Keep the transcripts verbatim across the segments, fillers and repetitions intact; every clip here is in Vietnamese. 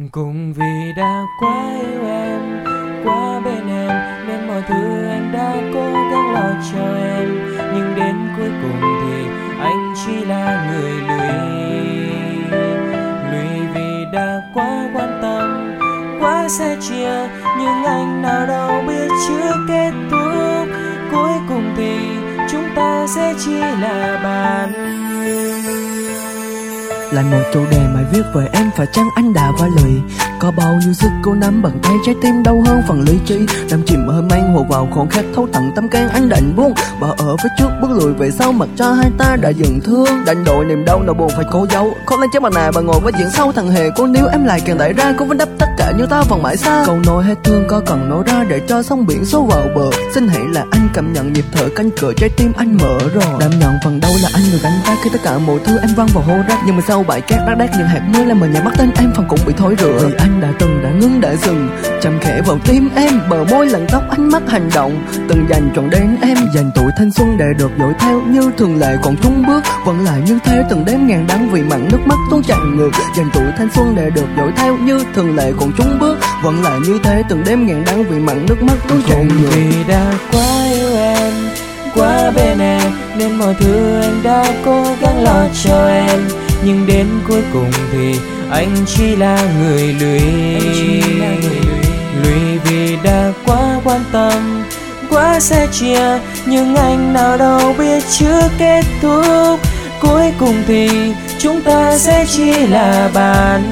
Cùng vì đã quá yêu em, quá bên em, nên mọi thứ anh đã cố gắng lo cho em. Nhưng đến cuối cùng thì anh chỉ là người lùi. Lùi vì đã quá quan tâm, quá sẻ chia. Nhưng anh nào đâu biết chưa kết thúc. Cuối cùng thì chúng ta sẽ chỉ là bạn. Là một chủ đề mà viết về em, phải chăng anh đã va lụy? Có bao nhiêu sức cô nắm bàn tay, trái tim đau hơn phần lý trí. Đắm chìm hơi mang hồ vào khoảng khắc thấu tận tâm can, anh đành buông bỏ ở phía trước, bước lùi về sau, mặc cho hai ta đã dừng thương. Đành đội niềm đau nỗi buồn phải cố giấu, không lên chiếc mặt nạ và ngồi với diễn sau thằng hề cô. Nếu em lại càng đẩy ra, cô vẫn đắp tất cả như ta vẫn mãi xa. Câu nói hết thương có cần nói ra để cho sóng biển số vào bờ. Xin hãy là anh cảm nhận nhịp thở canh cửa, trái tim anh mở rồi. Đảm nhận phần đau là anh người gánh vác khi tất cả mọi thứ em văng vào hô rác. Nhưng mà sau bãi cát đác đác những hạt mưa làm mờ nhạt mắt tên em, phần cũng bị thối rữa. Vì anh đã từng đã ngưng đã dừng, chạm khẽ vào tim em, bờ môi lẫn tóc ánh mắt hành động. Từng dành trọn đến em, dành tuổi thanh xuân để được dõi theo như thường lệ còn chung bước. Vẫn lại như thế từng đêm ngàn đắng vì mặn nước mắt tuôn tràn ngược. Dành tuổi thanh xuân để được dõi theo như thường lệ còn chung bước. Vẫn lại như thế từng đêm ngàn đắng vì mặn nước mắt tuôn tràn ngược. Vì đã quá yêu em, quá bên em, nên mọi thứ anh đã cố gắng lo cho em. Nhưng đến cuối cùng thì anh chỉ là người lùi. Lùi vì đã quá quan tâm, quá sẻ chia. Nhưng anh nào đâu biết chưa kết thúc. Cuối cùng thì chúng ta sẽ chỉ là bạn.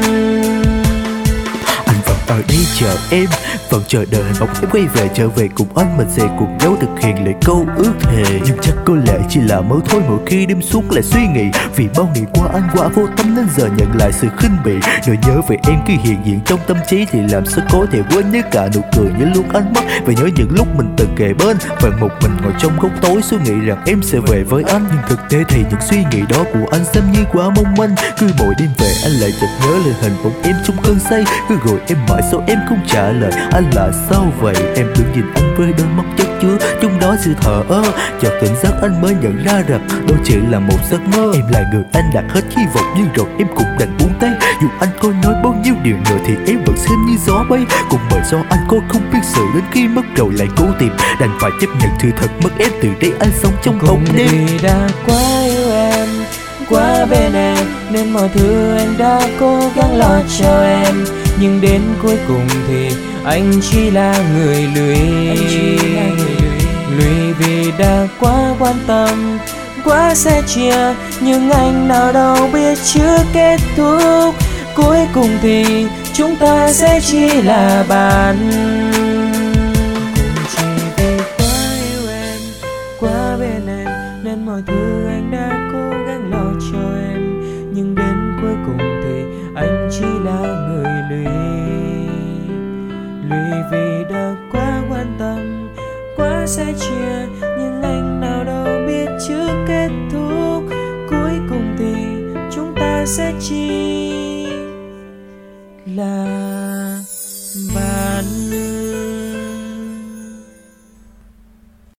Ở đây chờ em, vẫn chờ đợi bóng em quay về. Trở về cùng anh, mình sẽ cùng nhau thực hiện lời câu ước thề. Nhưng chắc có lẽ chỉ là mơ thôi, mỗi khi đêm suốt lại suy nghĩ. Vì bao ngày qua anh quá vô tâm nên giờ nhận lại sự khinh bỉ. Nỗi nhớ về em cứ hiện diện trong tâm trí thì làm sao có thể quên. Nhớ cả nụ cười, nhớ luôn ánh mắt, và nhớ những lúc mình từng kề bên. Và một mình ngồi trong góc tối suy nghĩ rằng em sẽ về với anh. Nhưng thực tế thì những suy nghĩ đó của anh xem như quá mong manh. Cứ mỗi đêm về anh lại chợt nhớ lên hình bóng em trong cơn say. Cứ gọi em mãi sao em không trả lời, anh là sao vậy? Em đứng nhìn anh với đôi mắt chất chứa trong đó sự thờ ơ. Chợt tỉnh giấc anh mới nhận ra rằng đó chỉ là một giấc mơ. Em là người anh đặt hết hy vọng, nhưng rồi em cũng đành buông tay. Dù anh có nói bao nhiêu điều nữa thì em vẫn xem như gió bay. Cũng bởi do anh có không biết sự, đến khi mất rồi lại cố tìm. Đành phải chấp nhận sự thật mất em, từ đây anh sống trong bóng đêm. Vì đã quá yêu em, quá bên em, nên mọi thứ anh đã cố gắng lo cho em. Nhưng đến cuối cùng thì anh chỉ là người lùi. Lùi vì đã quá quan tâm, quá sẻ chia. Nhưng anh nào đâu biết chưa kết thúc. Cuối cùng thì chúng ta sẽ chỉ là bạn. Cũng chỉ vì quá yêu em, quá bên em, nên mọi thứ anh đã cố gắng lo cho em. Nhưng đến cuối cùng thì anh chỉ là người lùi. Lùi vì đã quá quan tâm, quá sẻ chia. Nhưng anh nào đâu biết chưa kết thúc. Cuối cùng thì chúng ta sẽ chỉ là bạn.